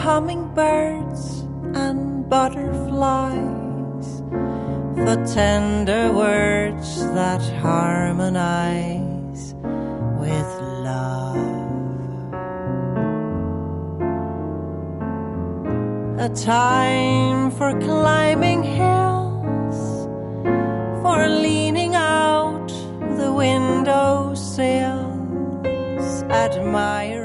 hummingbirds and butterflies, for tender words that harmonize with love. A time for climbing hills, for leaning out the window sills, admiring